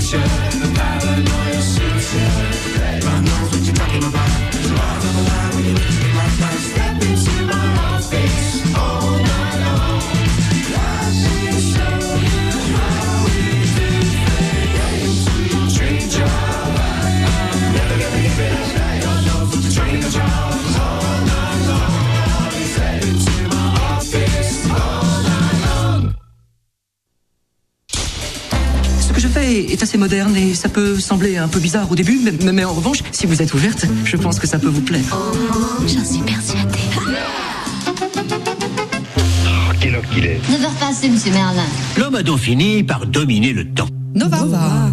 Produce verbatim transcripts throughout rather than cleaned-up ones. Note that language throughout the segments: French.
ya. The paranoia suits ya. God knows what you're talking about. The laws of the line when you look at me like that. Step into my office all night long. Let me show you how we do things. Stranger, never gonna give it up. God knows what you're trying to control. All night long. Step into my office all night long. Ce que je fais est assez moderne et ça peut sembler un peu bizarre au début, mais, mais en revanche, si vous êtes ouverte, je pense que ça peut vous plaire. Oh, j'en suis persuadée. Oh, quelle heure qu'il est? neuf heures passées, monsieur Merlin. L'homme a donc fini par dominer le temps. Nova. Nova.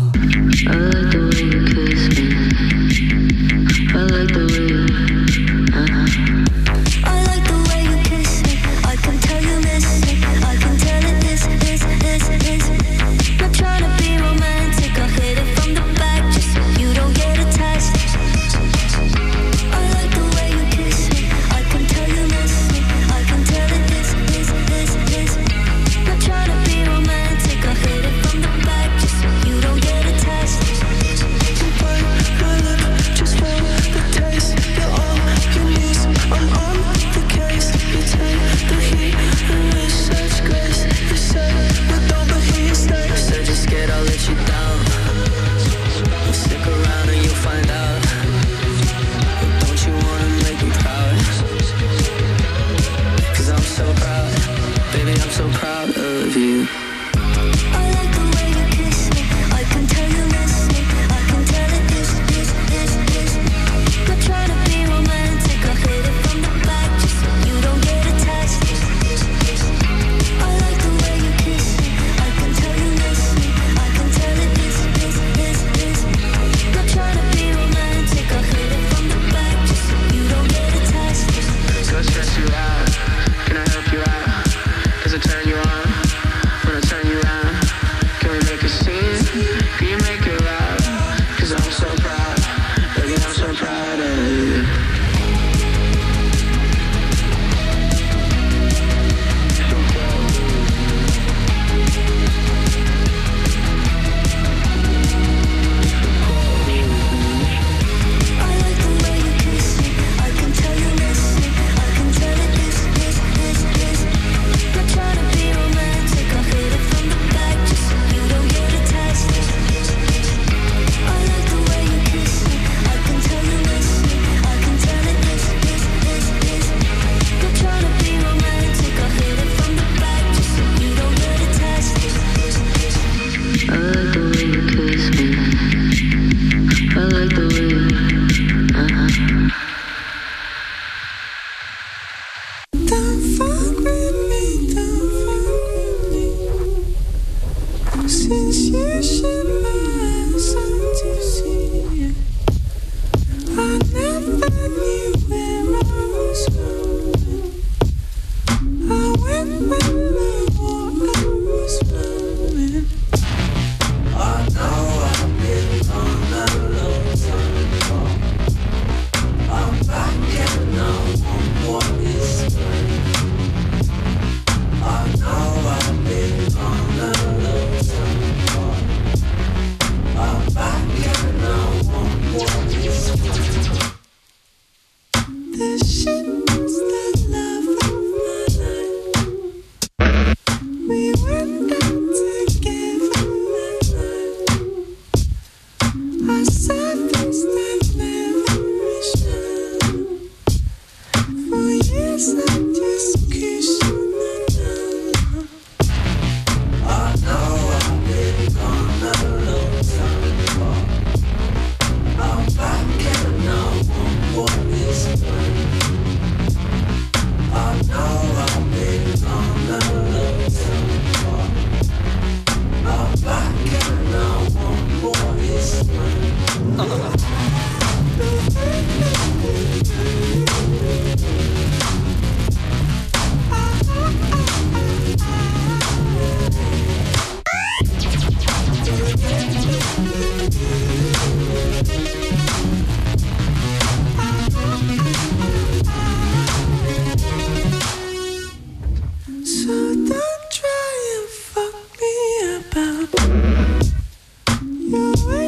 I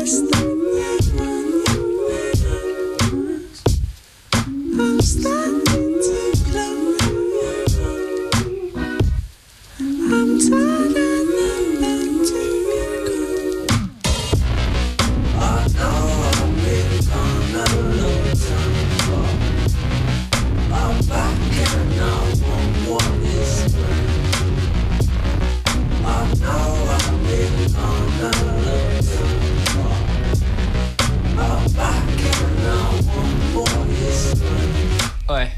Ouais.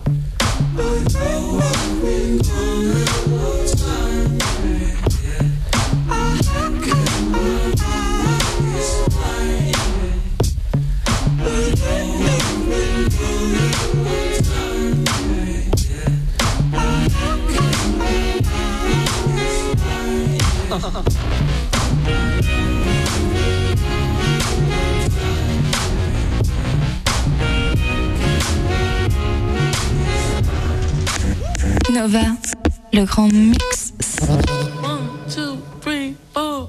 Nova, le grand mix. One, two, three, four.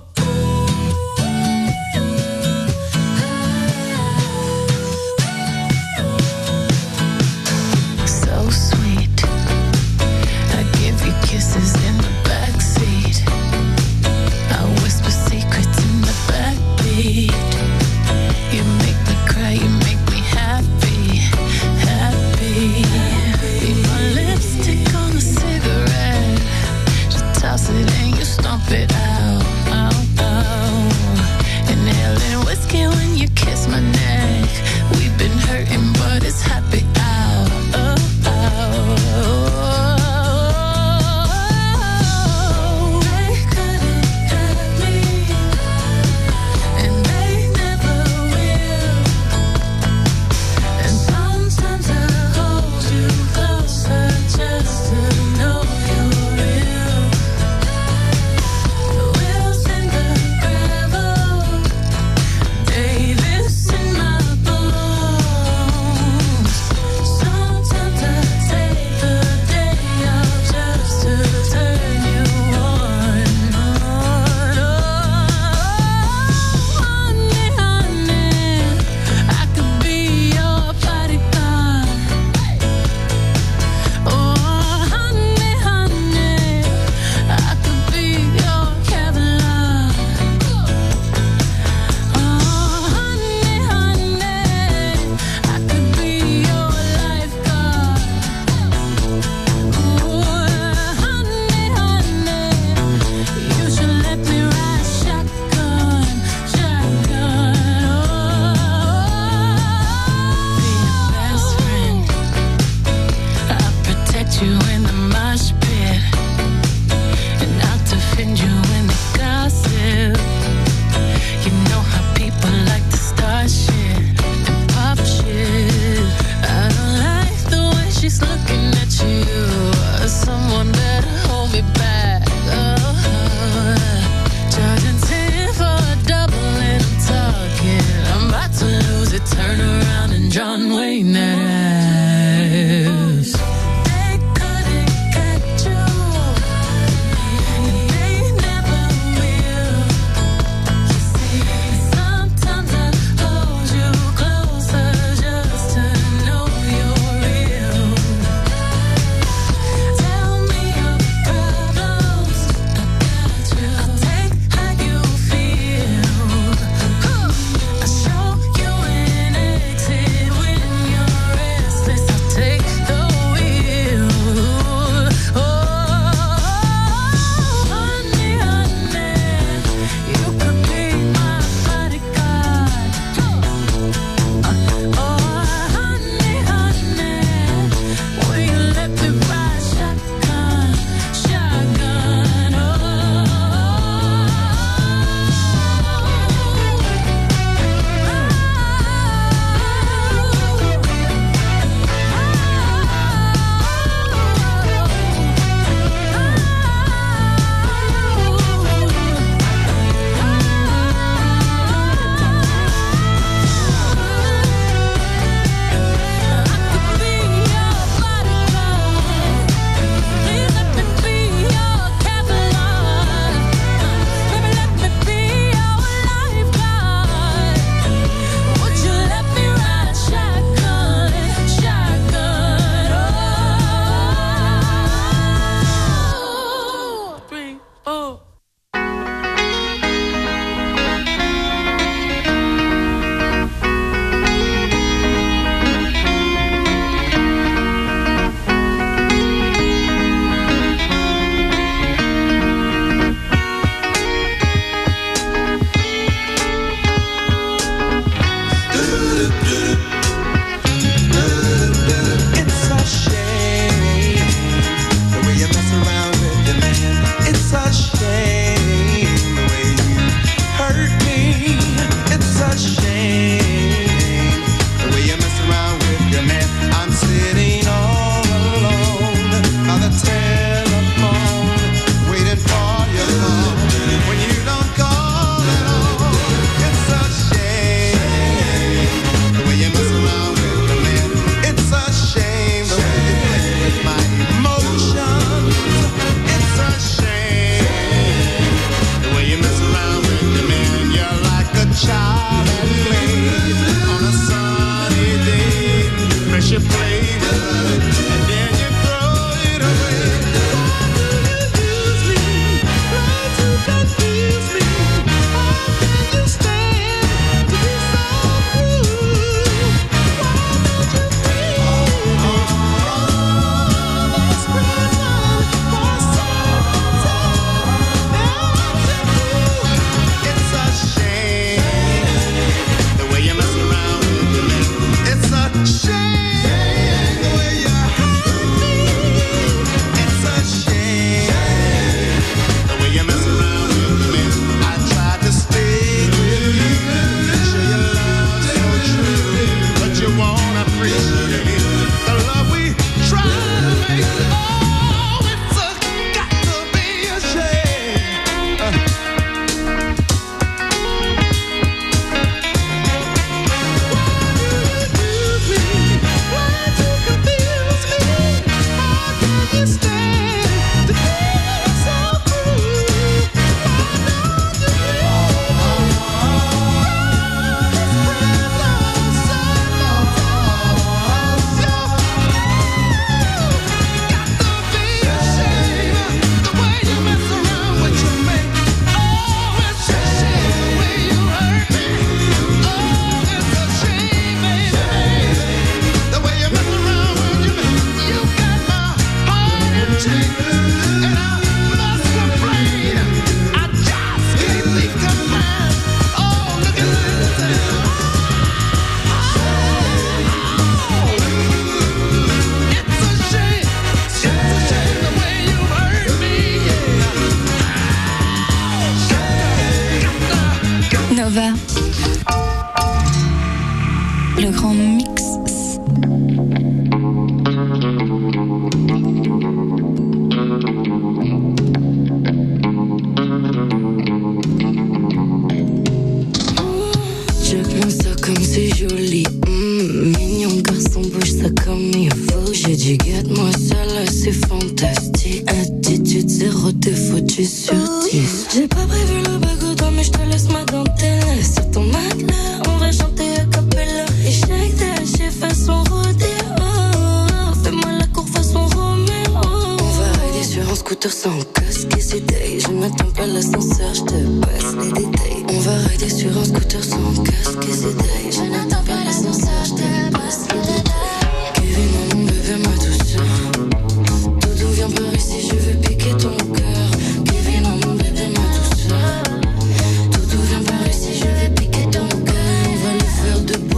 So sweet, I give you kisses in the backseat. I whisper secrets in the backbeat. You make me cry, you make me happy, happy. Be my lipstick on a cigarette, just toss it child and play on a sunny day. Fresh your flavor, and then you throw it away. Why do you use me? Try to confuse me. How can you stand to be so cruel? Why don't you feel this prison for so long? It's a shame the way you mess around with me. It's a shame the way you hurt me. It's a shame the way you mess around with me. I tried to stay with you, show your love so true, but you won't appreciate the love we try to make. Oh, it's a got to be a shame. Uh. Nova. Le grand mix. Check-moi ça comme c'est joli. Mmh, mignon garçon, bouge ça comme il faut. J'ai dit garde-moi ça là, c'est fantastique. Attitude zéro défaut, dix sur dix. J'ai pas prévu le bagoudin, mais je te laisse ma dentelle. Sur ton matelas, on va chanter a cappella. Et chaque tâche façon rodéo. Fais-moi la cour façon Roméo. On va rider sur un scooter sans casque et c'est day. Je n'attends pas l'ascenseur, je te passe les détails. On va rider sur un scooter sans casque et c'est day. Je n'attends pas l'ascenseur, je te passe les détails. Kevin, mon bébé, ma douceur. Doudou, viens par ici, je veux piquer ton cœur. Kevin, mon bébé, ma douceur. Doudou, viens par ici, je vais piquer ton cœur. On va le faire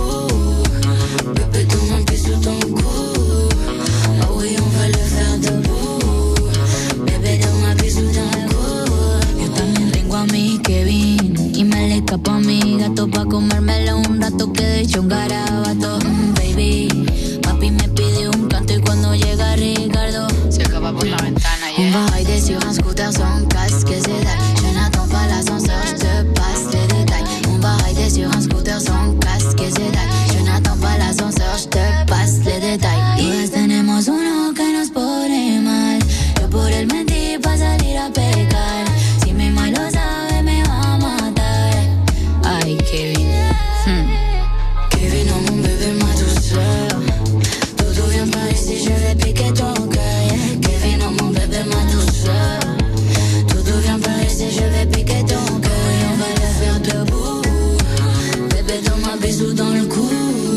debout. Bébé, donne un bisou dans le cou. Ah oui, on va le faire debout. Bébé, donne un bisou dans le cou. Yo también tengo a mi Kevin y me le escapo a mi gato pa' comérmelo un rato que de hecho un garabato. Mm, baby, papi me pide un canto y cuando llega Ricardo se escapa por la ventana, on yeah. va rider sur un scooter sans casque et c'est dalle. Je n'attends pas l'ascenseur, je te passe les détails. On va rider sur un scooter sans casque et c'est dalle. Je n'attends pas l'ascenseur, je te passe les détails. Todas tenemos uno que nos pone mal. Yo por él mentí pa' salir a pecar. Si mi mal lo sabe me va a matar. Ay, Kevin. Hmm. Kevin, oh mon bébé, ma douceur. Doudou, viens par ici, je vais piquer ton cœur. Yeah. Kevin, oh mon bébé, ma douceur. Doudou, viens par ici, je vais piquer ton cœur. Et on va le faire debout. Bébé, donne un bisou dans le cou.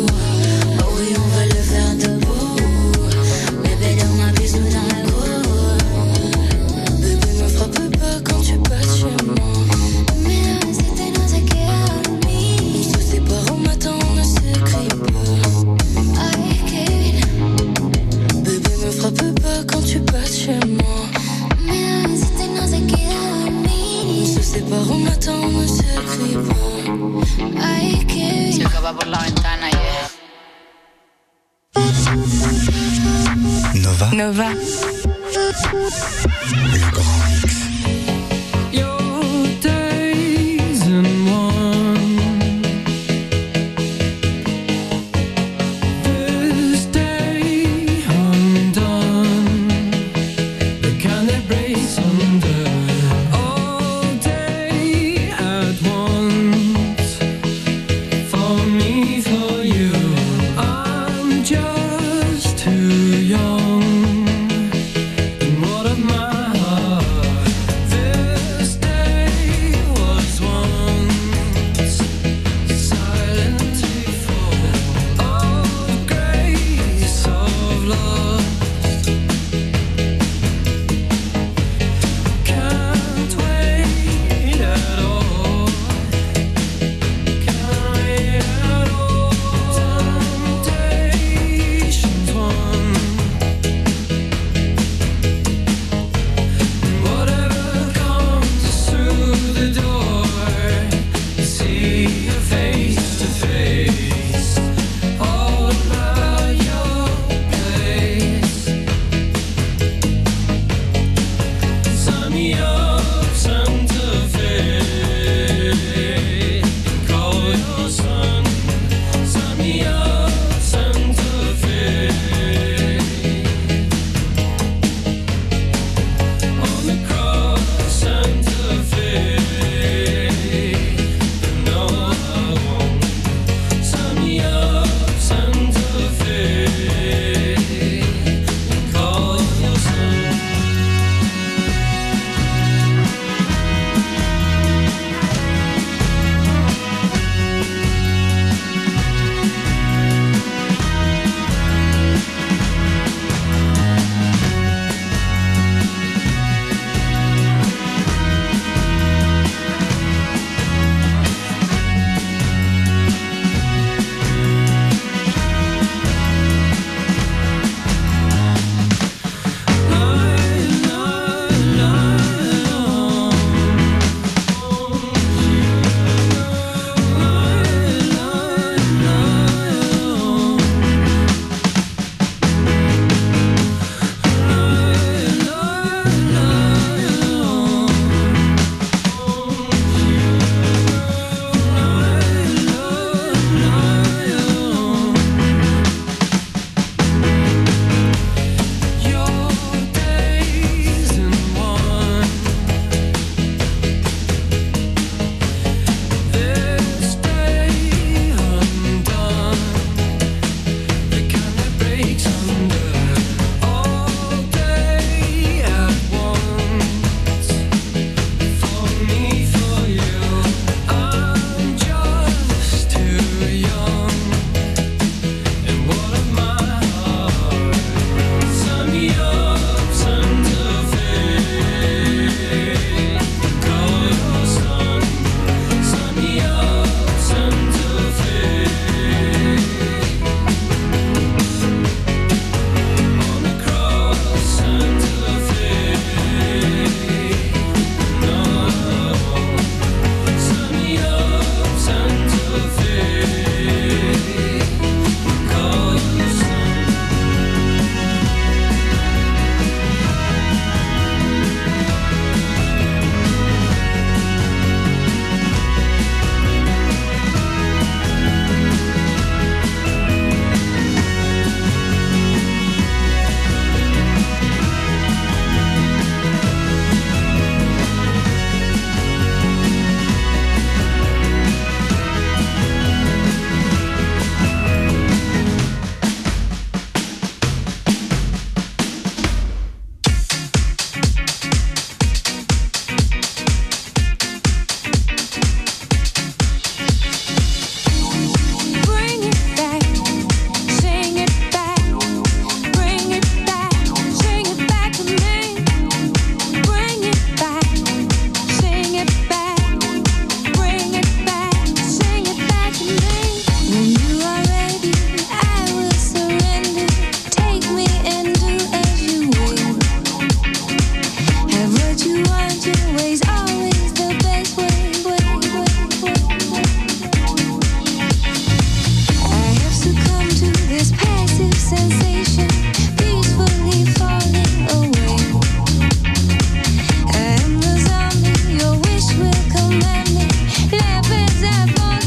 Oh oui, on va le faire debout. Bébé, donne un bisou dans le cou. Bébé, me frappe pas quand tu passes chez moi. Mira, si te no se queda dormir. On se sépare au matin, on ne s'écrit pas. Ay, Kevin. Bébé, me frappe pas quand tu passes chez moi. Mira, si te no se queda On dormir. se sépare au matin, on ne s'écrit pas. Ay, Se Kevin. escapa por la ventana, yeah. Nova, Nova. le grand mix. Your days in one. This day undone. The kind that breaks under. All day at once.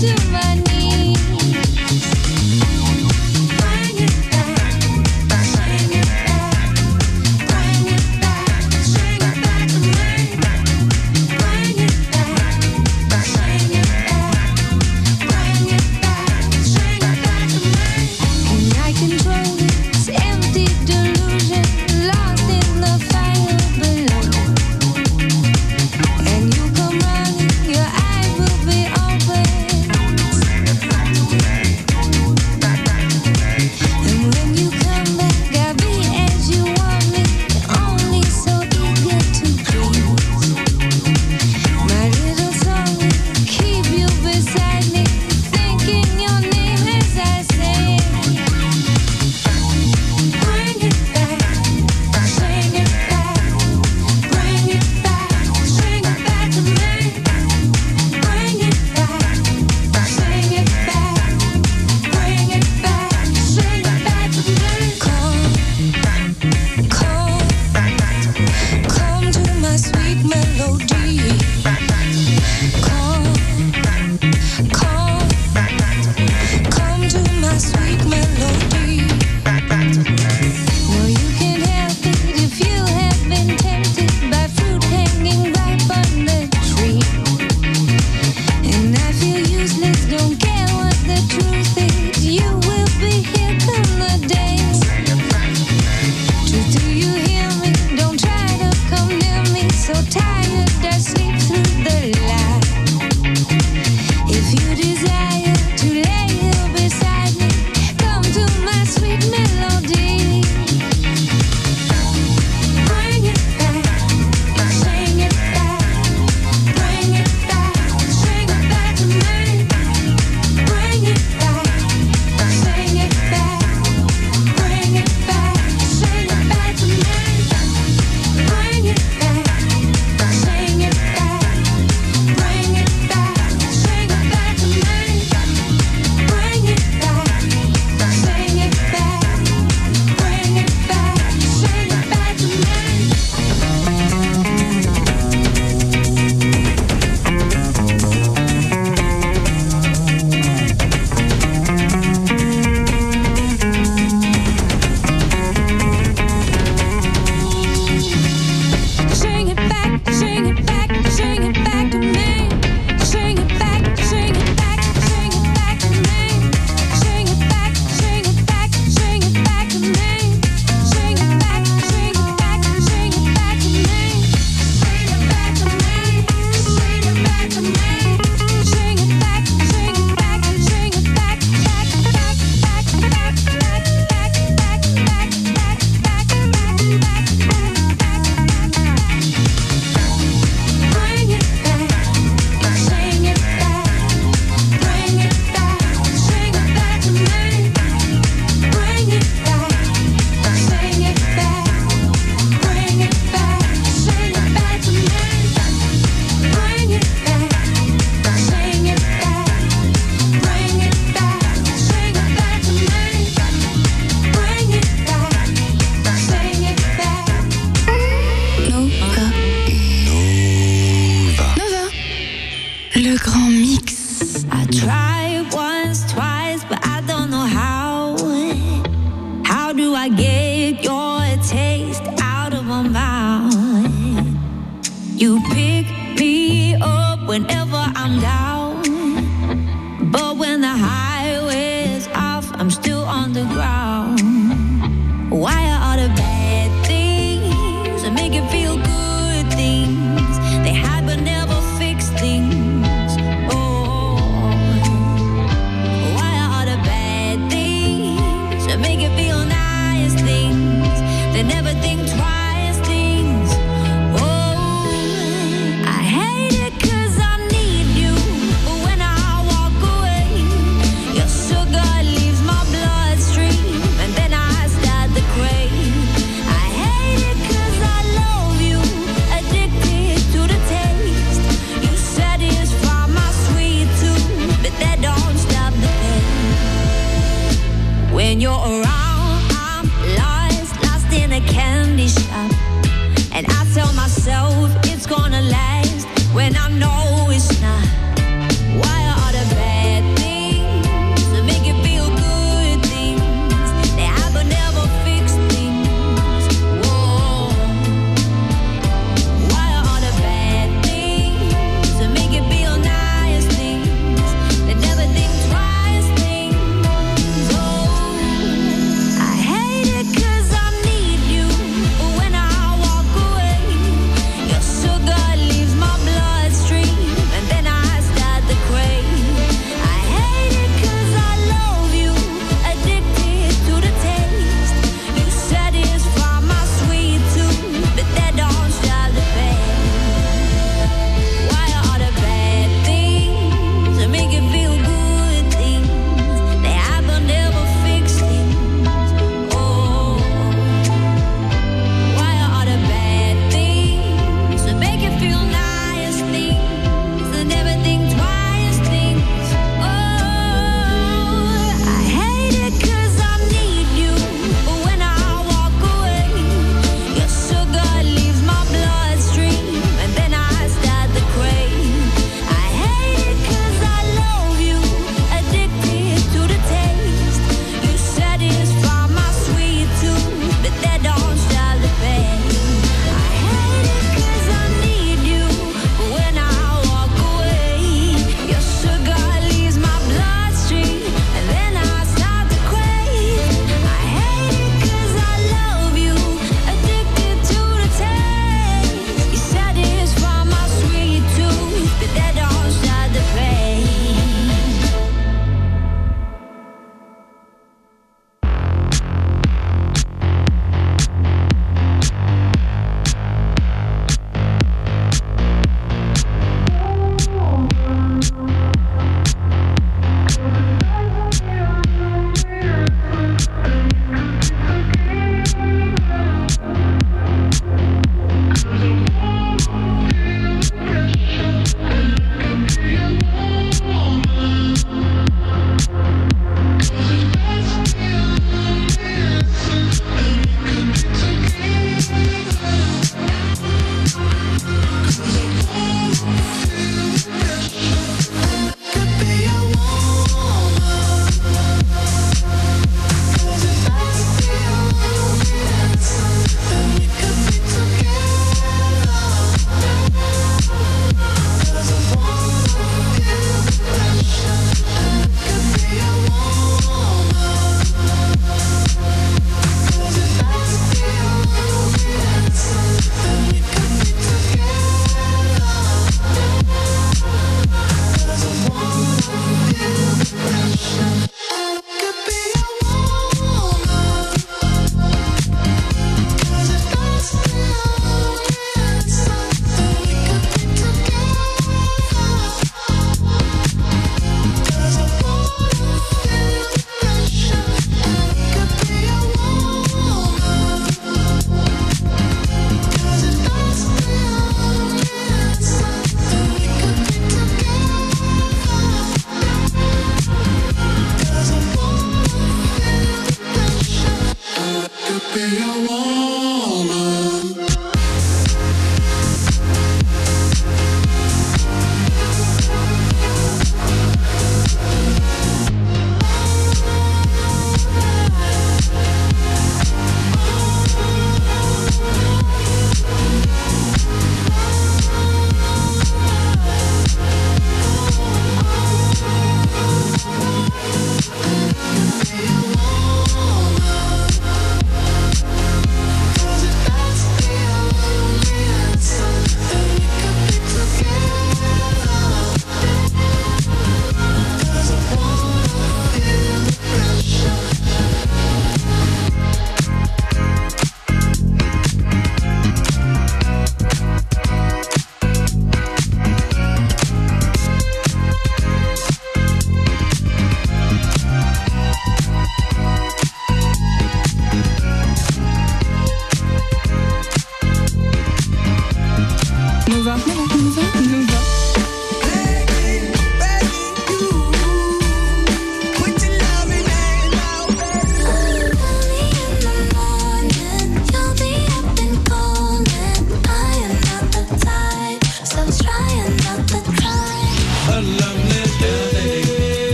And you come running, your eyes will be open.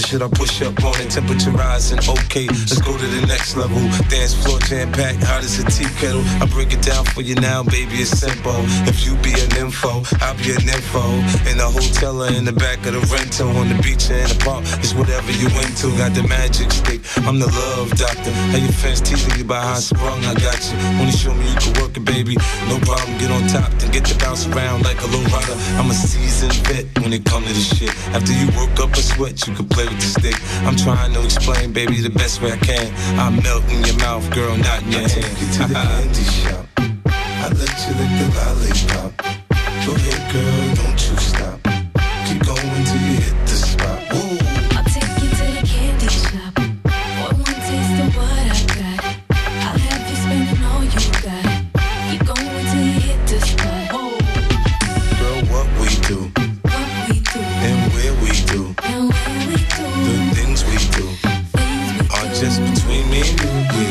should I push up on it? Temperature rising, okay, let's go to the next level. Dance floor jam packed, hot as a tea kettle. I break it down for you now, baby, it's simple. If you be an info, I'll be an info. In the hotel or in the back of the rental, on the beach or in the park, it's whatever you into. Got the magic stick, I'm the love doctor. How your fans teasing you about how I sprung, I got you. Wanna show me you can work it, baby? No problem, get on top, then get to bounce around like a low rider. I'm a seasoned vet when it comes to this shit. After you work up a sweat, you can play with the stick. I'm trying to explain, baby, the best way I can. I melt in your mouth, girl, not in your hand. I take you to the candy shop. I let you lick the lollipop. Go ahead, girl, don't you stop. Keep going till you hit the spot. Woo. I'll take you to the candy shop. Want one taste of what I got. I'll have you spending all you got. Keep going till you hit the spot. Whoa. Girl, what we do, What we do, and where we do, and where we do, the things we do things we are do. just between me and you. We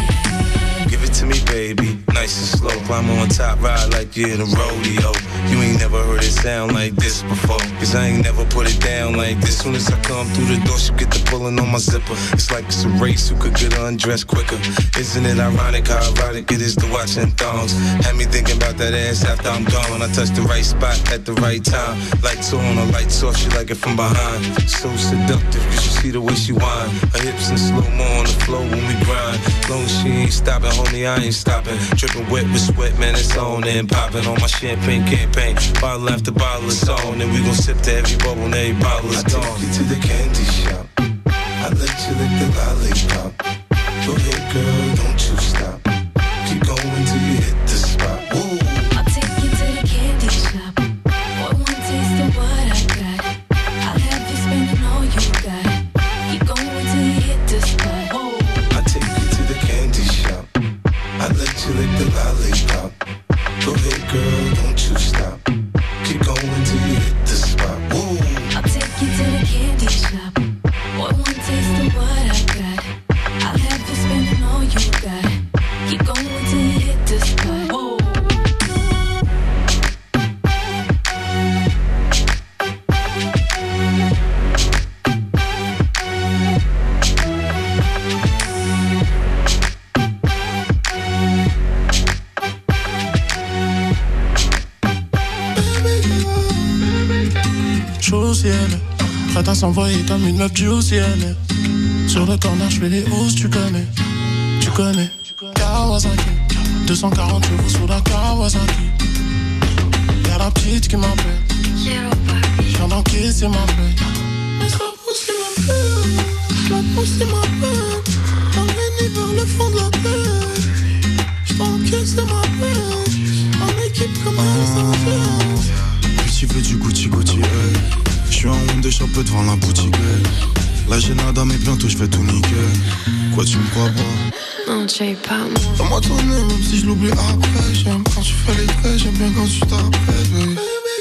give it to me, baby, nice and slow. Climb on top, ride like you're in a rodeo. You ain't never heard it sound like this before, cause I ain't never put it down like this. Soon as I come through the door, she get the pulling on my zipper. It's like it's a race, who could get undressed quicker. Isn't it ironic how erotic it is to watching thongs? Had me thinking about that ass after I'm gone. I touched the right spot at the right time. Lights on or lights off, she like it from behind. So seductive, you should see the way she whine. Her hips in slow-mo on the floor when we grind. Long as she ain't stopping, homie, I ain't stopping. Dripping wet with sweat, man, it's on and popping on my champagne campaign. Bottle after bottle, it's on, and we gon' sip to every bubble and every bottle is gone. I take you to the candy shop. I let you lick the lollipop. Go ahead, girl, don't you stop. Keep going till you hit the spot. Woo. I'll take you to the candy shop. Want one taste of what I got. I'll have you spending all you got. Keep going till you hit the spot. Whoa. I take you to the candy shop. I let you lick the lollipop. Go ahead, girl, don't you stop. Keep going till you hit the spot. Woo. I'll take you to the candy shop. Want one taste of what I got. I'll have you spending all you got. Keep going till you hit the spot. Whoa. Chaud au ciel, prête à s'envoyer comme une meuf du au ciel. Sur le corner, je fais les hausses, tu connais, tu connais. Kawasaki, deux cent quarante chevaux sous la Kawasaki. Y'a la petite qui m'appelle, j'viens d'encaisser ma paix. Mais ça pousse qui m'appelle, la pousse qui m'appelle. Emmène vers le fond de la terre, j't'encaisse ma paix. En équipe comme un essentiel. Tu veux du Gucci Gucci, hey. J'suis en honte de chapeau devant la boutique, hey. Là j'ai nada mais bientôt j'vais tout niquer. Quoi tu me crois pas? Non, tu es pas moi. Fais-moi tourner même si je l'oublie après. J'aime quand tu fais les traits, j'aime bien quand tu t'apprêtes, baby.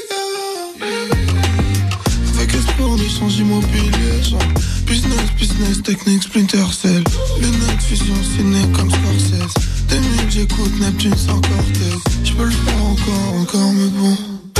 Avec esprit on échange immobilier, genre business, business, technique, Splinter Cell. Lunettes, fusion, ciné comme Scorsese. Des mille j'écoute Neptune sans Cortez. J'peux le faire encore, encore mais bon.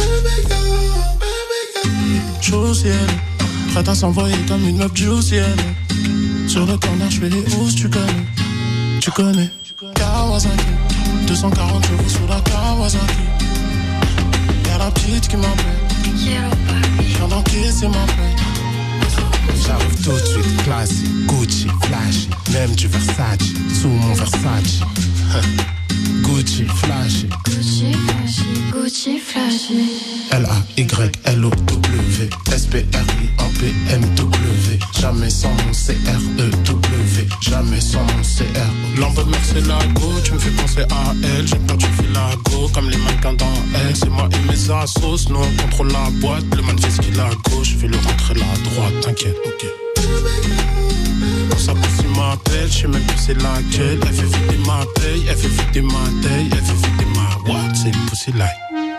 Chaud au ciel, prête à s'envoyer comme une meuf du au ciel. Sur le corner, je fais les hausses, tu connais, tu connais. Kawasaki, deux cent quarante chevaux sous la Kawasaki. Y'a la petite qui m'appelle, j'viens d'encaisser ma paix. J'arrive tout de suite, classique, Gucci, flashy. Même du Versace, sous mon Versace. Gucci, flashy. Gucci, flashy, Gucci, flashy. L A Y L O W S P R I en P M W. Jamais sans mon C R E W. Jamais sans mon C R E. L'envoi de c'est la go, tu me fais penser à elle. J'aime quand tu fais la go, comme les mannequins dans elle. C'est moi et mes assos, nous on contrôle la boîte. Le man fait ce qu'il a à gauche, je vais le rentrer là à droite, t'inquiète, ok. Quand ça pousse, il m'appelle, je sais même plus c'est laquelle. Elle fait vider ma paye, elle fait vider ma taille, elle fait vider ma what, c'est une pussy like.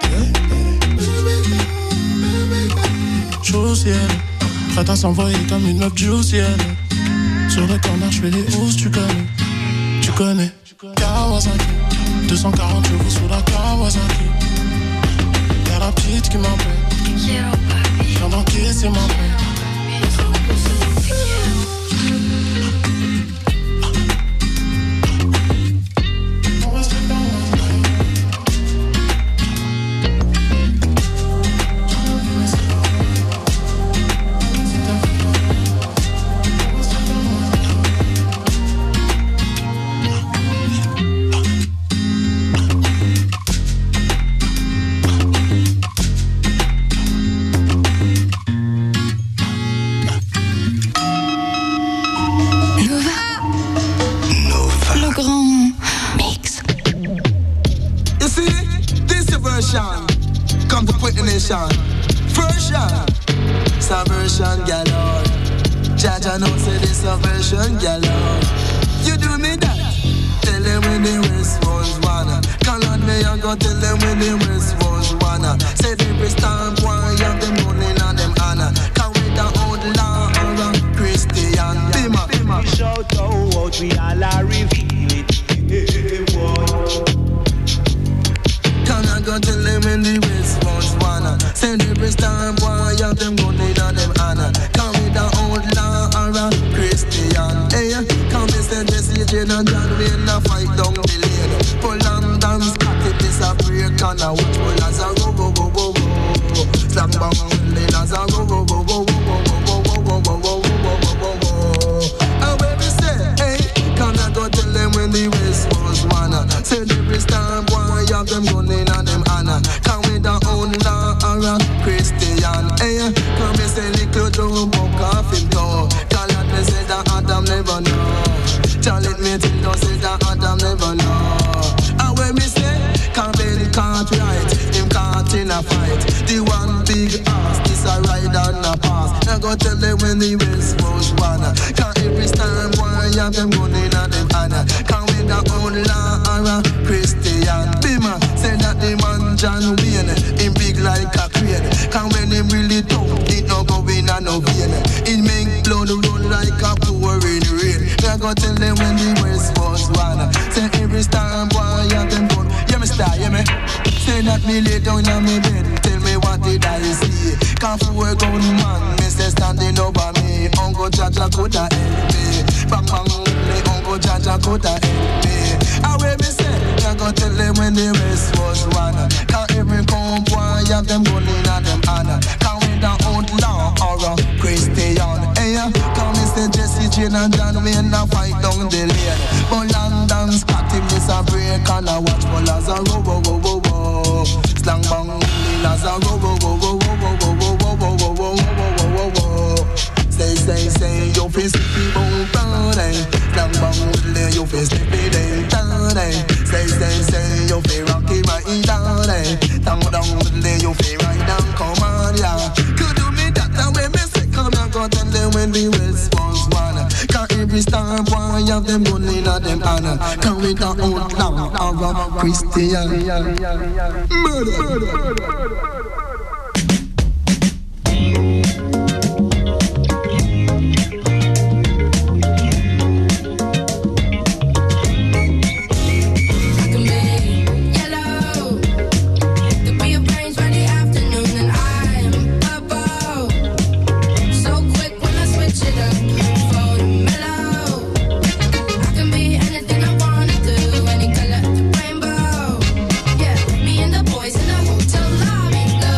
Chaud au ciel, prête à s'envoyer comme une meuf du au ciel. Sur le corner, je fais les hausses, tu connais, tu connais. Kawasaki, deux cent quarante chevaux sous la Kawasaki. Y'a la petite qui m'appelle, j'viens d'encaisser ma paix. grand mix. You see, this is a version. Come to put the nation. Version. It's a version, galore. Jaja know say this a version, galore. You do me that. Tell them when the West was wanna. Call on me and go tell them when the West was wanna. Say every stamp one have them money and them honor. Come with the old law or a Christian. Bima, bima. Shout out, we all are revealing. Can I go tell them when the West was wanna. Say every stamp one have them money and them honor. Come with the old law or a Christian. Hey, come and send Jesse Jane and John Wayne a fight down the lane. Pull on dance, cut it, this a break and a watch pull as a go go go go go. Slam bang, lean as a go go go go go go go go go go go go go go. And when we say, hey, can I go tell them when the West was wanna. Say every star boy have them gun in and them honor. Come with the own law or a Christian. Hey, come and say little Joe buck off him toe. Call it me say that Adam never know. Tell it me till don't say that Adam never know. And when me say, can't be can't right, him can't in a fight. The one big ass, this a ride and a pass. I go tell them when the West was wanna. Can't every time boy have them gun in and them honor. Can't with the old law or a Christian. Bima, say that the man John Wayne, him big like a crane. Can't when him really tough, it no go in and no vein. It make blood run like a pouring rain. I go tell them when the West was wanna. Say every star boy have them gun. Yeah me star, yeah me. Say that me lay down on me bed. Tell me what did I see? Can't fool gun man, me say standing over me. Uncle Jaja coulda help me. Bang bang, me Uncle Jaja coulda help me. And when me say, I go tell them when the West was wanna. Can't every come boy have them gun in and them honor. Can't with the outlaw or a Christian. Hey, come me say Jesse Jane and John Wayne a fight down the lane. But London Scotty miss a break and a watch for Lazar go go go go go. Slang bang Lazar go go go go go go go go go go go go go go go. Say say say your face be boom down. Slang bang your face be down. Say say say your face rocky my down. Down down your face right down come on yeah. Could do me that and when me say come and go tell them when the West was wanna. Can't every star boy have them gun in and them honor. Can't with the old law or a Christian. Murder, murder, murder. Boys in the hotel lobby.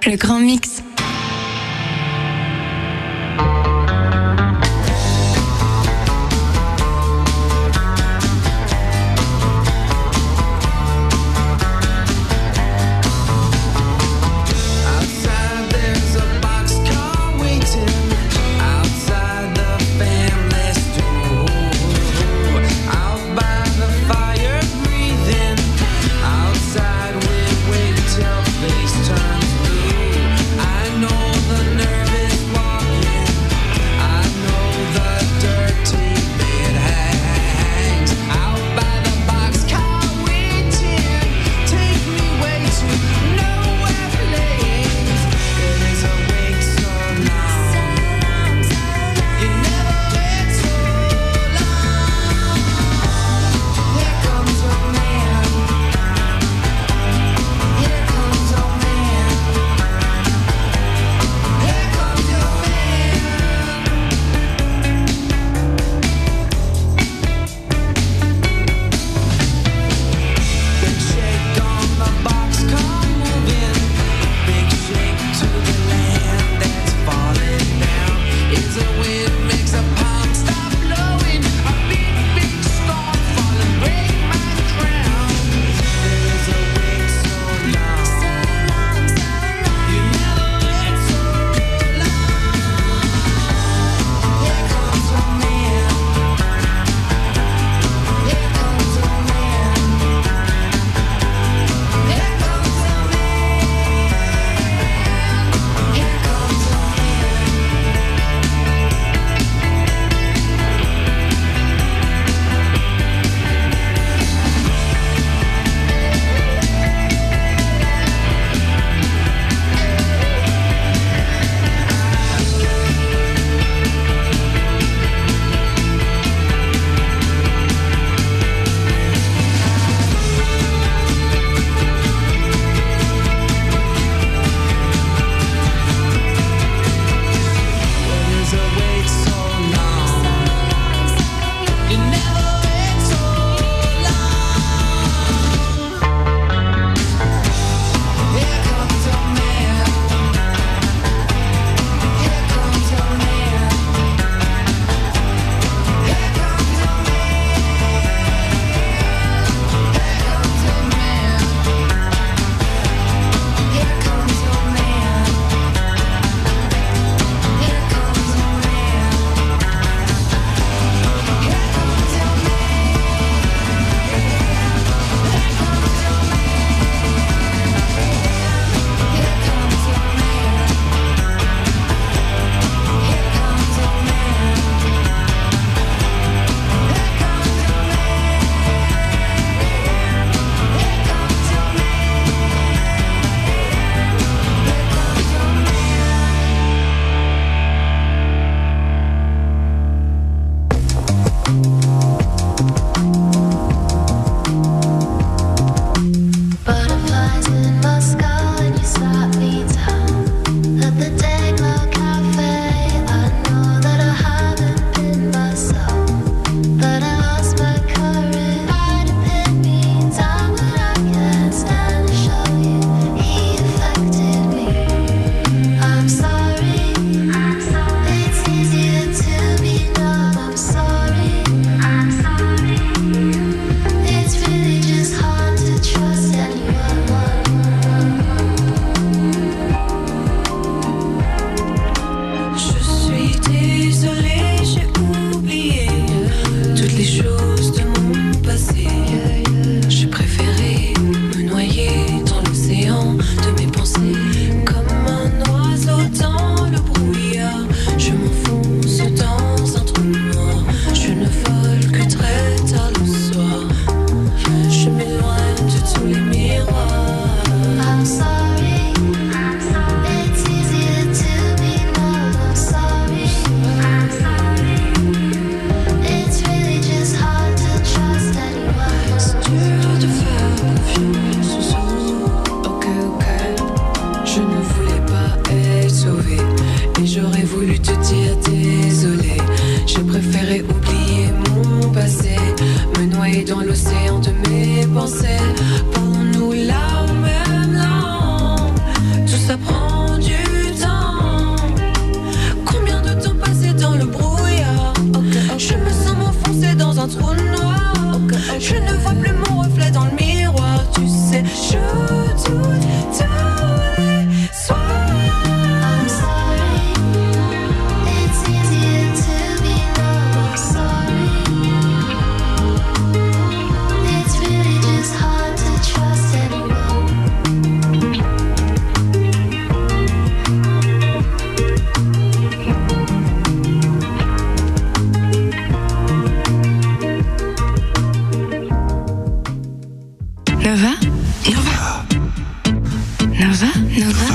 Le grand mix. It's really just hard to trust anyone. Nova, Nova.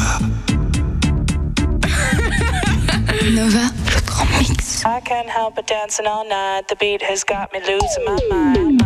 Nova, le grand mix. I can't help but dancing all night. The beat has got me losing my mind.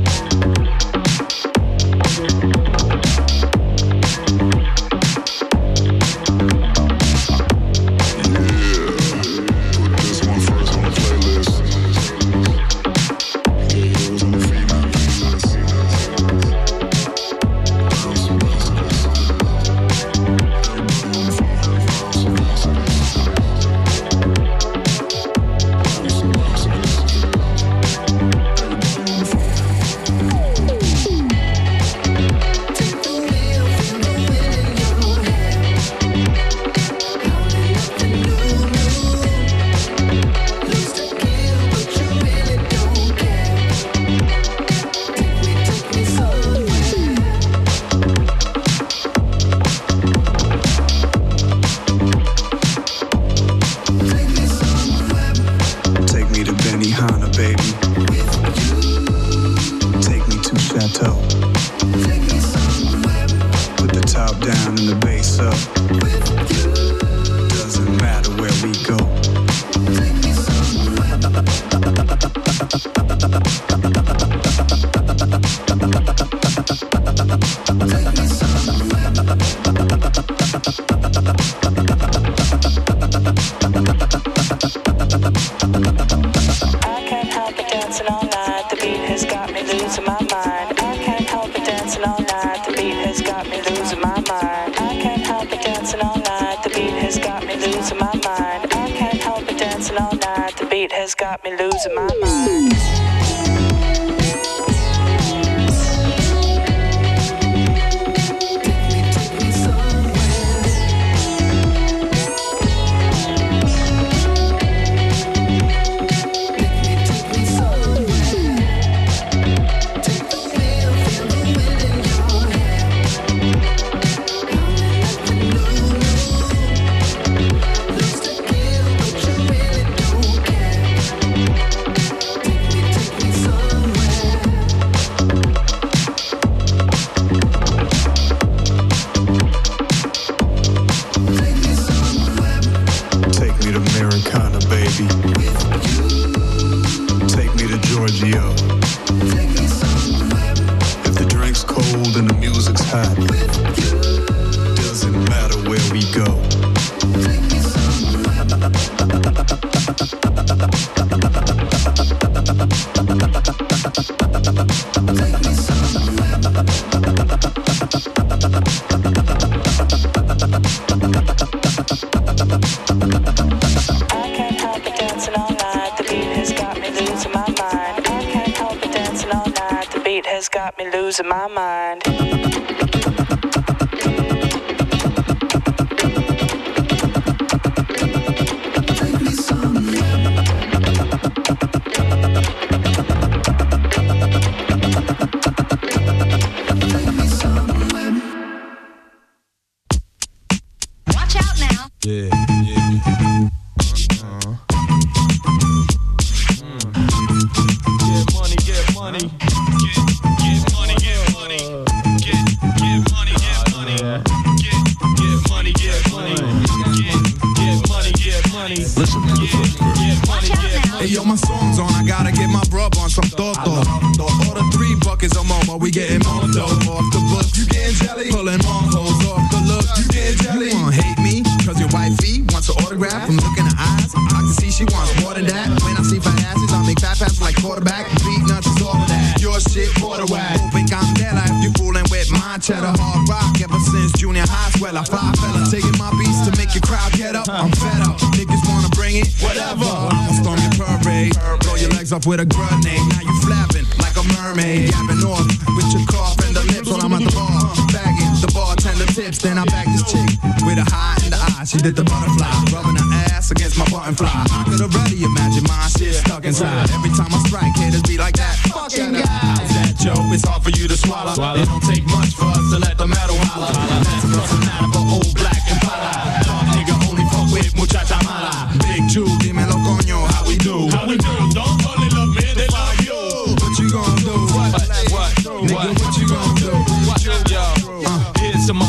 With a grenade, now you flapping like a mermaid. Yapping off with your cough and the lips while I'm at the bar. Bagging the bartender tips, then I bag this chick with a high in the eye. She did the butterfly, rubbing her ass against my button fly. I could already imagine my shit stuck inside. Every time I strike, haters be like that. Fucking guy. How's that, Joe? It's hard for you to swallow. swallow. It don't take much for us to let the metal holler. That's what's the matter for old black and pala. Dog nigga only fuck with muchacha mala. Big Jew, dímelo coño, how we do? How we do? Don't only love me, they love you. What you gonna do? What? What? Nigga, what you gonna do? What? Yo, uh, here's some of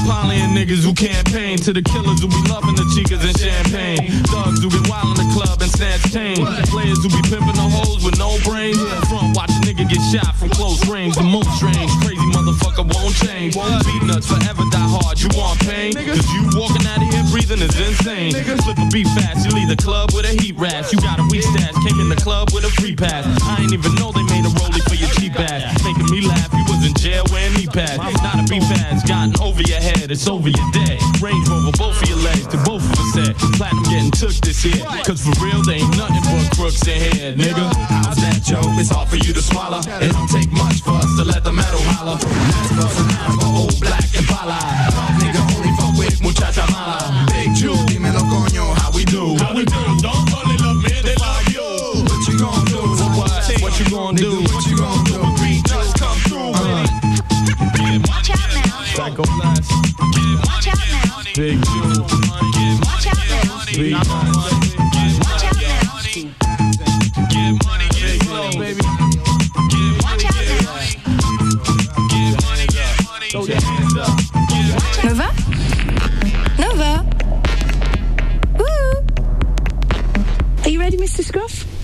Polying niggas who campaign to the killers who be loving the chicas and champagne. Thugs who get wild in the club and snatch tame. Players who be pimping the hoes with no brains. Front watch a nigga get shot from close range. The most strange, crazy motherfucker won't change. Beat nuts forever die hard. You want pain? Cause you walking out of here breathing is insane. Flip a beat fast, you leave the club with a heat rash. You got a weak stash, came in the club with a free pass. I ain't even know they made a rollie for your cheap ass. Making me laugh, you was in jail wearing knee pads. Not a beat fast, gotten over your head, it's over your dead. Range Rover, both of your legs, to both of us said. Platinum getting took this year. Cause for real, they ain't nothing but crooks in here, nigga. How's that, Joe? It's hard for you to swallow. It don't take much for us to let the metal holler. Last bustin' out for old black and pala. Nigga only fuck with muchacha mala. Big Jew, dímelo coño, how we do? How we do? Don't only love me, they love you. What you gon' do? What? What you gon' do? What you gon' do? Beat just come through, baby. Watch out now. Psycho Blast. Watch out now. Big Jew. Watch out now. Big Watch out now. Get money, get slow, baby. Watch out now. Get money, get money. Throw your hands up. Nova? Nova? Woo! Are you ready, Mister Scruff?